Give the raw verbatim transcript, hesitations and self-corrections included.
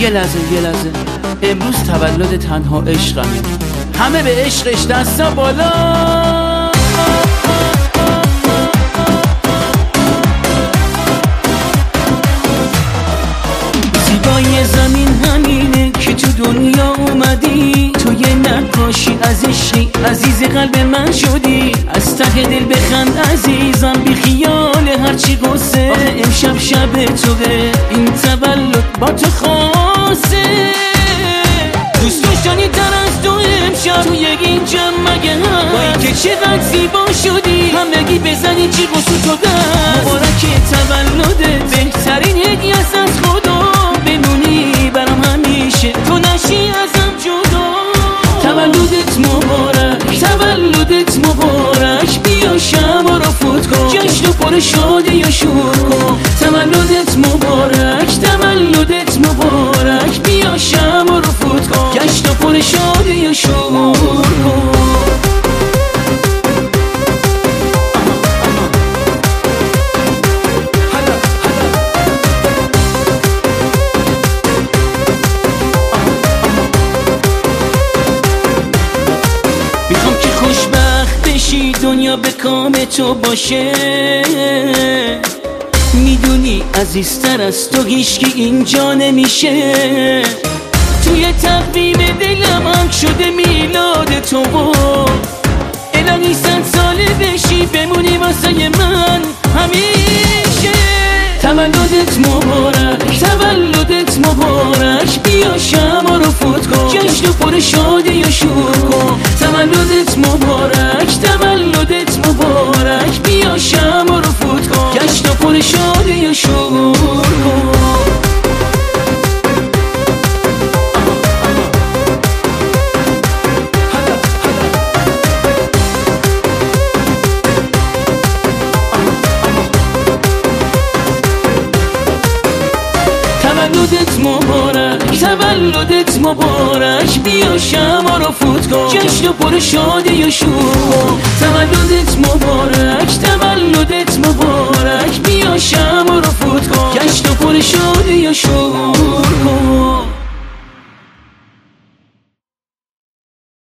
یه لحظه یه لحظه امروز تولد تنها عشقمه، همه به عشقش دستا بالا. زیبای زمین همینه که تو دنیا اومدی، تو یه نقاشی از عشقی عزیز قلب من شدی. از ته دل بخند عزیزم بی خیال هرچی قصه، امشب شب توه این تولد با تو خاصه. دوست داشتنی تر از تو امشب توی این جمع مگه هست، با این که چقدر زیبا شدی همگی بزنی چی قصو تو دست. مبارک تولدت بهترین هدیه است از خدا، بمونی برام همیشه تو نشی ازم جدا. تولدت مبارک تولدت مبارک، بیا شما رو فوت کن جشن و پر شادی و شور کن. تولدت مبارک تولدت مبارک، بیا شما رو فوت کن جشن و پر شادی و شور کن. میخوام که خوشبخت بشی دنیا به کام تو باشه، میدونی عزیزتر از تو هیچکی اینجا نمیشه. توی تقویم دلم هم شده میلاد تو و الهی صد ساله بشی بمونی واسه من همیشه. تولدت مبارک تولدت مبارک، بیا شما رو فوت کن جشن و پر شادی و شور کن. تولدت مبارک تولدت مبارک، بیا شما رو فوت کن جشن و پر شادی و شور کن. تولدت مبارک تولدت مبارک، بیا شما رو فوت کن جشن و پر شادی و شور کن. تولدت مبارک تولدت مبارک، بیا شما